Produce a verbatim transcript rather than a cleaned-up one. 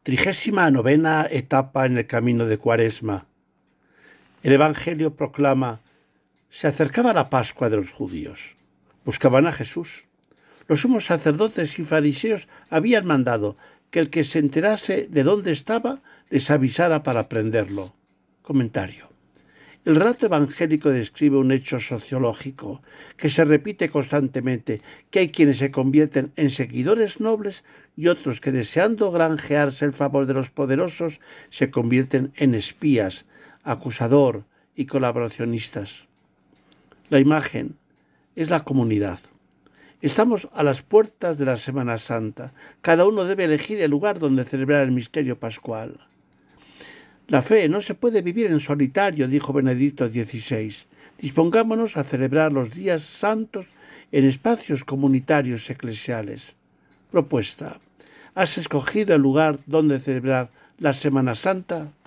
Trigésima novena etapa en el camino de Cuaresma. El Evangelio proclama: se acercaba la Pascua de los judíos. Buscaban a Jesús. Los sumos sacerdotes y fariseos habían mandado que el que se enterase de dónde estaba les avisara para prenderlo. Comentario. El relato evangélico describe un hecho sociológico que se repite constantemente, que hay quienes se convierten en seguidores nobles y otros que, deseando granjearse el favor de los poderosos, se convierten en espías, acusador y colaboracionistas. La imagen es la comunidad. Estamos a las puertas de la Semana Santa. Cada uno debe elegir el lugar donde celebrar el misterio pascual. La fe no se puede vivir en solitario, dijo Benedicto dieciséis. Dispongámonos a celebrar los días santos en espacios comunitarios eclesiales. Propuesta. ¿Has escogido el lugar donde celebrar la Semana Santa?